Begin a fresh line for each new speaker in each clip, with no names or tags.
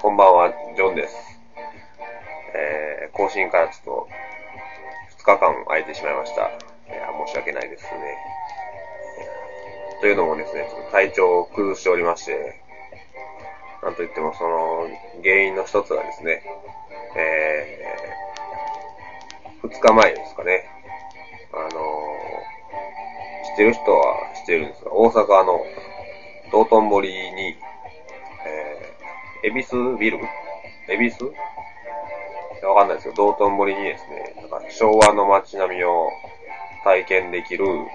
こんばんは、ジョンです。更新からちょっと2日間空いてしまいました。申し訳ないですね。というのもですね、ちょっと体調を崩しておりまして、なんといってもその原因の一つがですね、2日前ですかね、知ってる人は知ってるんですが、大阪の道頓堀に、恵比寿ビル恵比寿わかんないですけど、道頓堀にですね、なんか昭和の街並みを体験できる、なんか、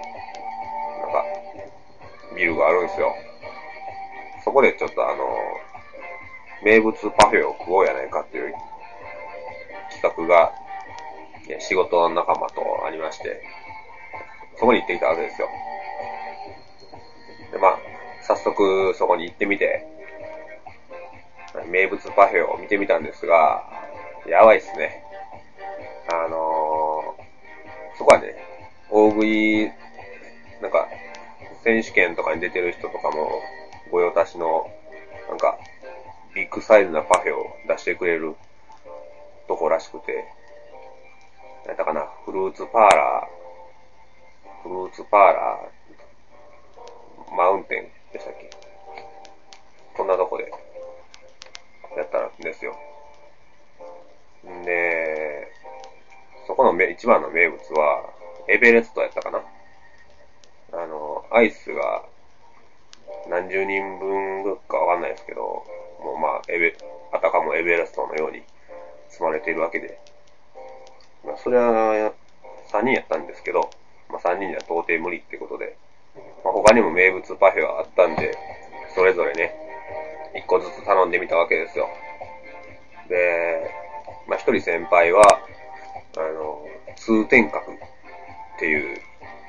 ビルがあるんですよ。そこでちょっと名物パフェを食おうやないかっていう企画が、仕事仲間とありまして、そこに行ってきたわけですよ。で、早速そこに行ってみて、名物パフェを見てみたんですが、やばいっすね。そこはね、大食い、選手権とかに出てる人とかも、御用達の、ビッグサイズなパフェを出してくれるとこらしくて、なんだかな、フルーツパーラー、マウンテンでしたっけ？こんなとこでやったんですよ。で、そこの一番の名物は、エベレストやったかな？アイスが何十人分かわかんないですけど、もうあたかもエベレストのように積まれているわけで、それは3人やったんですけど、3人には到底無理ってことで、他にも名物パフェがあったんで、それぞれね、1個ずつ頼んでみたわけですよ。で、一人先輩は、通天閣っていう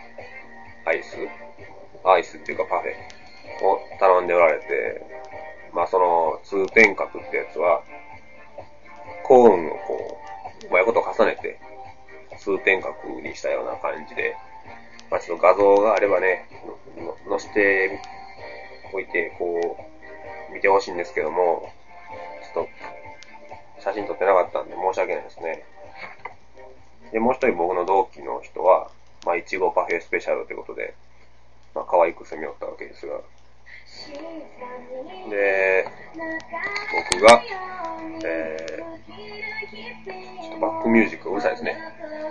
アイスっていうかパフェを頼んでおられて、その通天閣ってやつは、コーンをうまいこと重ねて、通天閣にしたような感じで、ちょっと画像があればね、載せておいて、見てほしいんですけども、ちょっと、写真撮ってなかったんで申し訳ないですね。で、もう一人僕の同期の人は、いちごパフェスペシャルということで、可愛く攻め寄ったわけですが、で、僕が、ちょっとバックミュージックうるさいですね。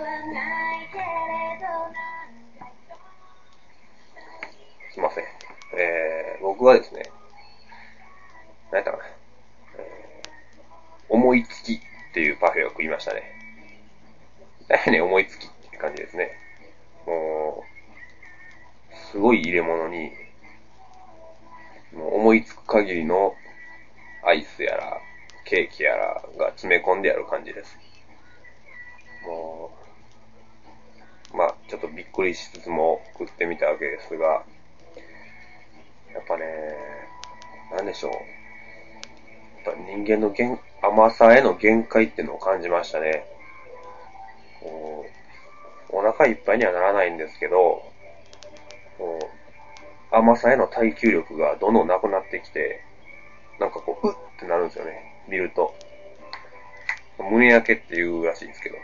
すいません。僕はですね、何やったかな、思いつきっていうパフェを食いましたね。思いつきって感じですね。もう、すごい入れ物に、もう思いつく限りのアイスやら、ケーキやらが詰め込んである感じです。もう、ちょっとびっくりしつつも食ってみたわけですが、やっぱね、なんでしょう。やっぱ人間の甘さへの限界っていうのを感じましたね。お腹いっぱいにはならないんですけど、甘さへの耐久力がどんどんなくなってきて、うってなるんですよね。見ると。胸焼けっていうらしいんですけど。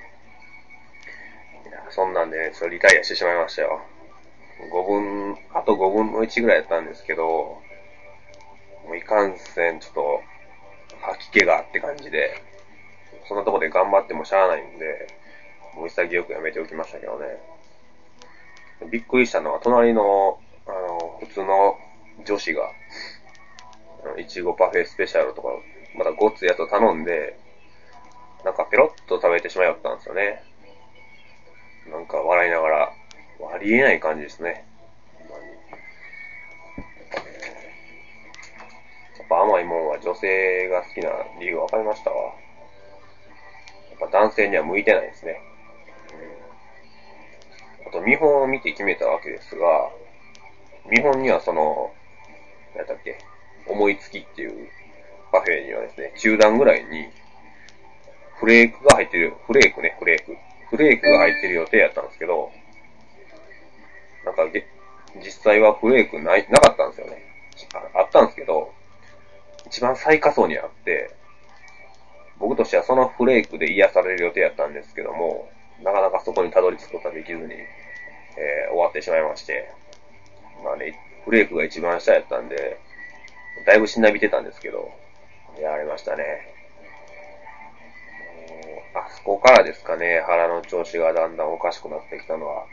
そんなんでね、ちょっとリタイアしてしまいましたよ。あと5分の1ぐらいやったんですけど、もういかんせんちょっと吐き気がって感じで、そんなとこで頑張ってもしゃあないんで、もう潔くやめておきましたけどね。びっくりしたのは、隣の、普通の女子が、いちごパフェスペシャルとか、またごっついやつを頼んで、ペロッと食べてしまいよったんですよね。笑いながら、ありえない感じですね。やっぱ甘いもんは女性が好きな理由分かりましたわ。やっぱ男性には向いてないですね。あと見本を見て決めたわけですが、見本には何だっけ、思いつきっていうパフェにはですね、中段ぐらいに、フレークが入ってる、フレークが入ってる予定やったんですけど、実際はフレークなかったんですよね。あったんですけど、一番最下層にあって、 僕としてはそのフレークで癒される予定やったんですけども、なかなかそこにたどり着くことはできずに、終わってしまいまして、まあね、フレークが一番下やったんで、だいぶしなびてたんですけど、やられましたね。あそこからですかね、腹の調子がだんだんおかしくなってきたのは。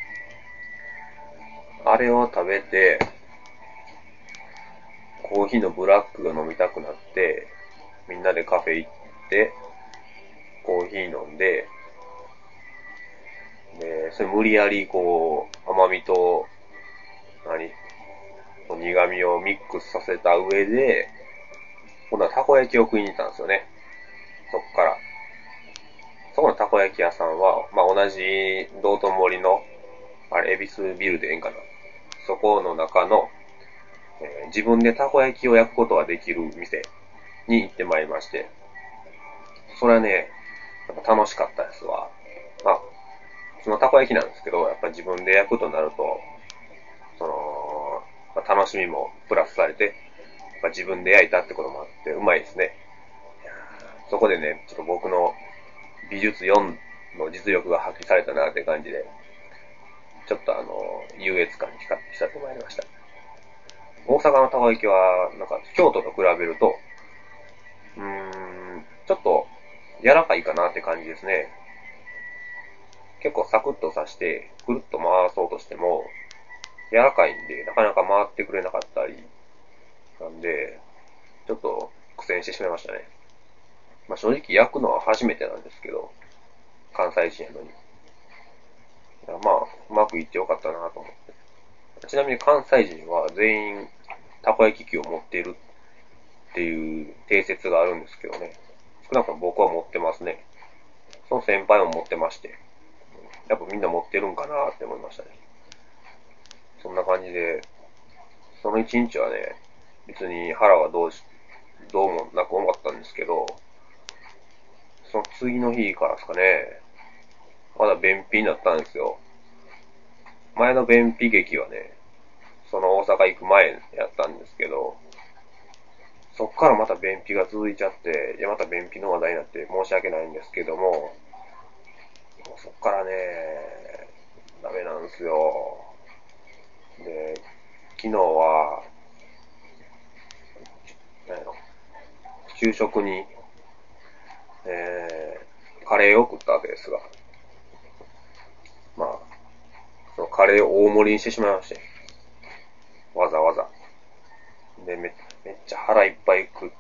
あれを食べて、コーヒーのブラックが飲みたくなって、みんなでカフェ行って、コーヒー飲んで、で、それ無理やりこう、甘みと、苦味をミックスさせた上で、今度はたこ焼きを食いに行ったんですよね。そっから。そこのたこ焼き屋さんは、まあ、同じ道頓堀の、あれ、恵比寿ビルでええんかな。そこの中の、自分でたこ焼きを焼くことができる店に行ってまいりまして。それはね、やっぱ楽しかったですわ。まあ、そのたこ焼きなんですけど、やっぱ自分で焼くとなると、その、まあ、楽しみもプラスされて、まあ、自分で焼いたってこともあって、うまいですね。そこでね、ちょっと僕の美術4の実力が発揮されたなって感じで、ちょっと優越感に浸ってまいりました。大阪のたこ焼きは、なんか、京都と比べると、ちょっと、柔らかいかなって感じですね。結構サクッと刺して、くるっと回そうとしても、柔らかいんで、なかなか回ってくれなかったり、なんで、ちょっと苦戦してしまいましたね。まあ正直焼くのは初めてなんですけど、関西人やのに。まあ、うまくいってよかったなと思って。ちなみに関西人は全員、たこ焼き器を持っているっていう定説があるんですけどね。少なくとも僕は持ってますね。その先輩も持ってまして。やっぱみんな持ってるんかなって思いましたね。そんな感じで、その一日はね、別に腹はどうもなく思ったんですけど、その次の日からですかね、まだ便秘になったんですよ。前の便秘劇はね、その大阪行く前やったんですけど、そっからまた便秘が続いちゃって、また便秘の話題になって申し訳ないんですけども、そっからね、ダメなんですよ。で、昨日は、何やろ、昼食に、カレーを食ったわけですが、まあ、そのカレーを大盛りにしてしまいまして、わざわざ。で、めっちゃ腹いっぱい食って、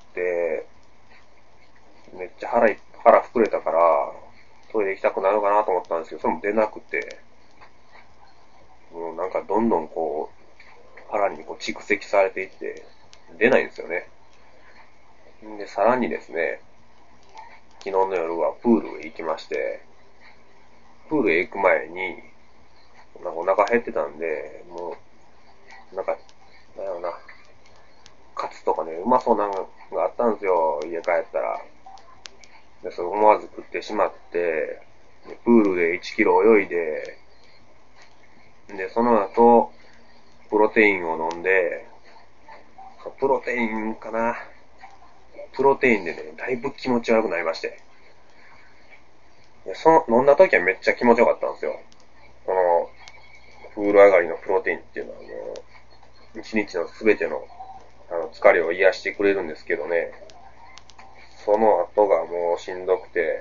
めっちゃ腹膨れたから、トイレ行きたくなるかなと思ったんですけど、それも出なくて、もうなんかどんどんこう、腹にこう蓄積されていって、出ないんですよね。で、さらにですね、昨日の夜はプールへ行きまして、プールへ行く前に、なんかお腹減ってたんで、もう、なんか、なんやろな、カツとかね、うまそうなのがあったんですよ、家帰ったら。で、それ思わず食ってしまって、でプールで1キロ泳いで、で、その後、プロテインを飲んで、プロテインかな。プロテインでね、だいぶ気持ち悪くなりまして。で飲んだ時はめっちゃ気持ちよかったんですよ。この、プール上がりのプロテインっていうのはもう、一日のすべての、疲れを癒してくれるんですけどね、その後がもうしんどくて、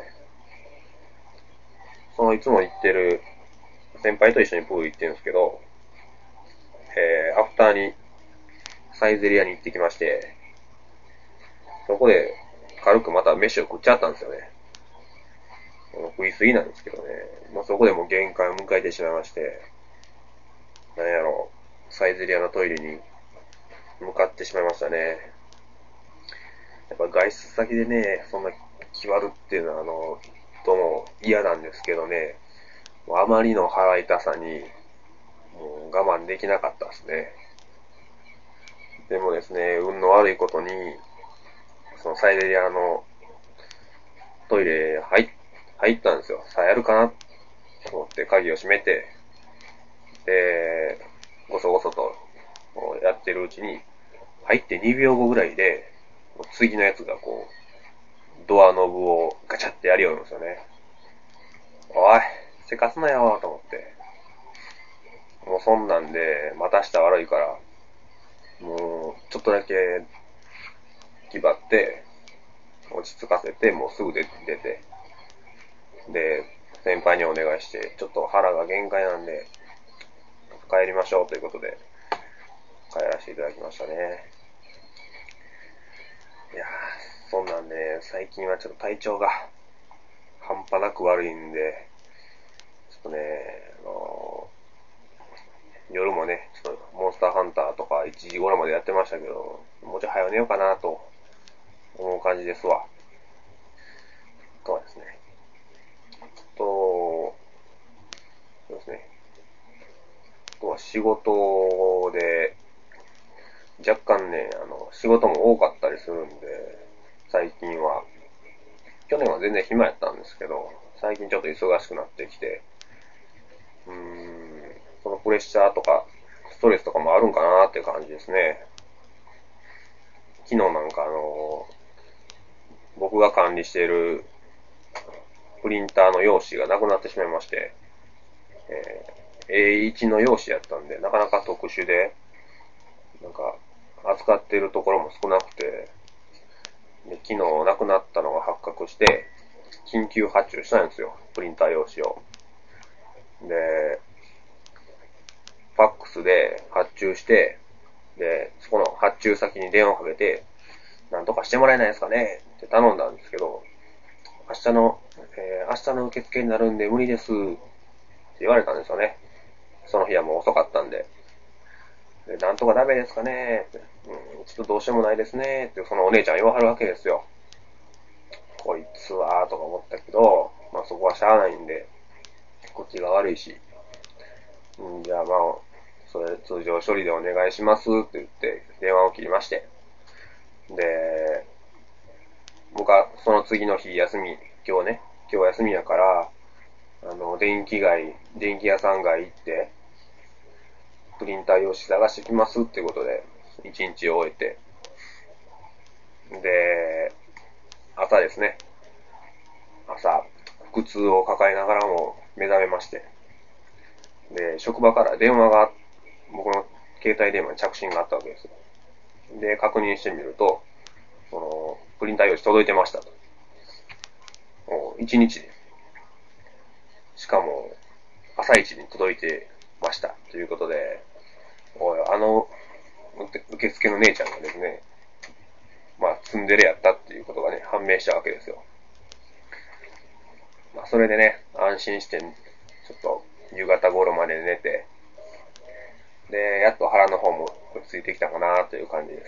いつも行ってる、先輩と一緒にプール行ってるんですけど、アフターにサイゼリアに行ってきまして、そこで軽くまた飯を食っちゃったんですよね。食いすぎなんですけどね。まあ、そこでもう限界を迎えてしまいまして、なんやろう、サイゼリアのトイレに向かってしまいましたね。やっぱ外出先でね、そんな気悪っていうのはどうも嫌なんですけどね、もうあまりの腹痛さに、もう我慢できなかったですね。でもですね、運の悪いことに、そのサイゼリアのトイレ入ったんですよ。さあやるかなと思って鍵を閉めて、で、ごそごそとやってるうちに、入って2秒後ぐらいで、次のやつがこドアノブをガチャってやりよるんですよね。おい、せかすなよと思って。もうそんなんで、また下悪いから、もう、ちょっとだけ気張って、落ち着かせて、もうすぐ出て、で、先輩にお願いして、ちょっと腹が限界なんで、帰りましょうということで、帰らせていただきましたね。いやー、そんなんで、最近はちょっと体調が半端なく悪いんで、ちょっとね、夜もね、ちょっとモンスターハンターとか1時頃までやってましたけど、もうちょい早寝ようかなと思う感じですわ。とはですね。そうですね。あとは仕事で、若干ね、仕事も多かったりするんで、最近は。去年は全然暇やったんですけど、最近ちょっと忙しくなってきて、そのプレッシャーとか、ストレスとかもあるんかなっていう感じですね。昨日なんか僕が管理しているプリンターの用紙がなくなってしまいまして、A1 の用紙やったんで、なかなか特殊で、なんか、扱っているところも少なくて、で昨日なくなったのが発覚して、緊急発注したんですよ、プリンター用紙を。で、ファックスで発注して、で、そこの発注先に電話をかけて、なんとかしてもらえないですかねって頼んだんですけど、明日の受付になるんで無理ですって言われたんですよね。その日はもう遅かったんで。で、なんとかダメですかねって、ちょっとどうしようもないですねってそのお姉ちゃん言わはるわけですよ。こいつはとか思ったけど、まあそこはしゃあないんで、こっちが悪いし、じゃあまあ、それ通常処理でお願いしますって言って電話を切りまして。で、僕はその次の日休み、今日休みやから、電気屋さん街行って、プリンター用紙探してきますっていうことで、一日を終えて、で、朝ですね、腹痛を抱えながらも目覚めまして、で、職場から僕の携帯電話に着信があったわけです。で、確認してみると、プリンター用紙届いてましたと。一日で。しかも、朝一に届いてました。ということで、受付の姉ちゃんがですね、まあ、ツンデレやったっていうことがね、判明したわけですよ。まあ、それでね、安心して、ちょっと、夕方頃まで寝て、で、やっと腹の方も落ち着いてきたかなという感じです。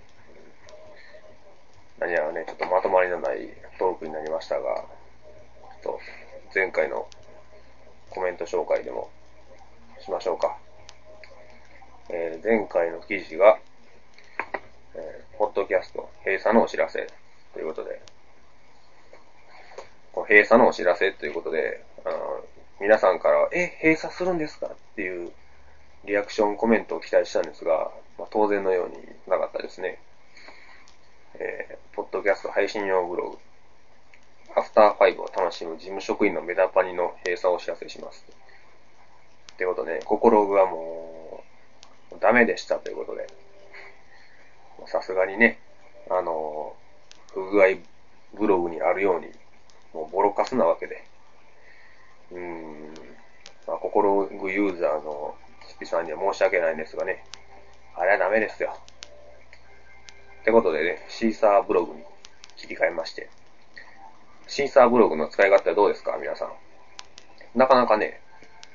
何やらね、ちょっとまとまりのないトークになりましたが、ちょっと、前回のコメント紹介でもしましょうか。前回の記事が、ポッドキャスト閉鎖のお知らせということで、閉鎖のお知らせということで、皆さんから、閉鎖するんですかっていうリアクションコメントを期待したんですが、まあ、当然のようになかったですね。ポッドキャスト配信用ブログ、アフターファイブを楽しむ事務職員のメダパニの閉鎖をお知らせします。ってことで、ココログはもう、ダメでしたということで、さすがにね、不具合ブログにあるように、もうボロカスなわけで、まあ、ココログユーザーのスピさんには申し訳ないんですがね、あれはダメですよ。ってことでね、シーサーブログに切り替えまして、シーサーブログの使い勝手はどうですか皆さん。なかなかね、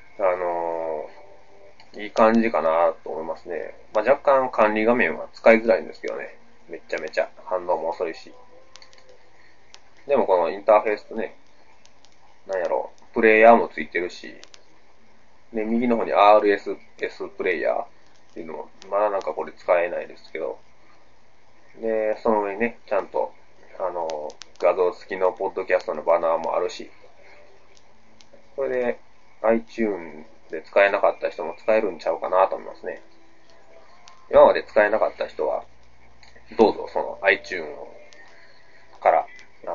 いい感じかなと思いますね。まあ、若干管理画面は使いづらいんですけどね。めっちゃめちゃ反応も遅いし。でもこのインターフェースとね、なんやろ、プレイヤーもついてるし、で、右の方に RSS プレイヤーっていうのも、まだなんかこれ使えないですけど、で、その上にね、ちゃんと、画像付きのポッドキャストのバナーもあるし、これで iTunes で使えなかった人も使えるんちゃうかなと思いますね。今まで使えなかった人は、どうぞその iTunes から、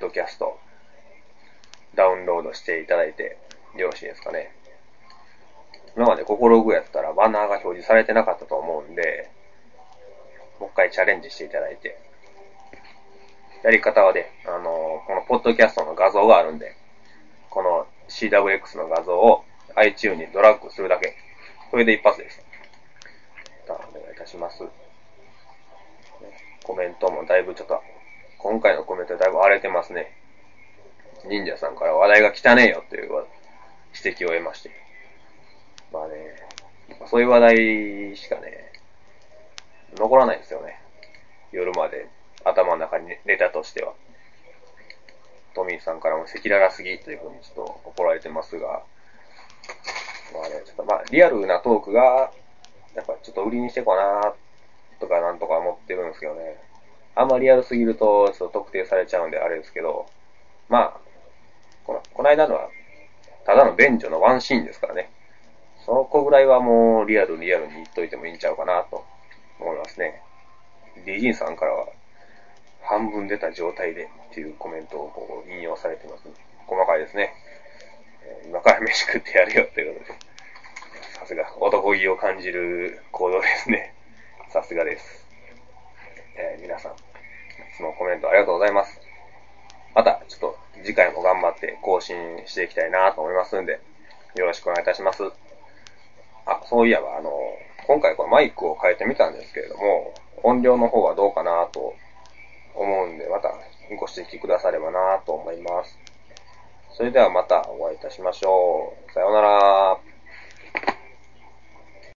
ドキャストダウンロードしていただいてよろしいですかね。今までココログやったらバナーが表示されてなかったと思うんで、もう一回チャレンジしていただいて、やり方はね、このポッドキャストの画像があるんで、この CWX の画像を iTunes にドラッグするだけ。それで一発です。お願いいたします。コメントもだいぶちょっと、今回のコメントだいぶ荒れてますね。忍者さんから話題が汚ねえよっていう指摘を得まして。まあね、そういう話題しかね、残らないんですよね。夜まで頭の中にネタとしては。トミーさんからも赤裸々すぎというふうにちょっと怒られてますが、まあね、ちょっとリアルなトークが、やっぱちょっと売りにしてこなとかなんとか思ってるんですけどね。あんまリアルすぎるとちょっと特定されちゃうんであれですけど、まあ、この間のは、ただの便所のワンシーンですからね。その子ぐらいはもうリアルに言っといてもいいんちゃうかなと思いますね。デジンさんからは、半分出た状態でっていうコメントをこう引用されてます、ね。細かいですね。今から飯食ってやるよということで。さすが、男気を感じる行動ですね。さすがです。皆さん、いつもコメントありがとうございます。また、ちょっと次回も頑張って更新していきたいなと思いますんで、よろしくお願いいたします。そういえば、今回このマイクを変えてみたんですけれども、音量の方はどうかなと思うんで、またご指摘くださればなと思います。それではまたお会いいたしましょう。さようなら。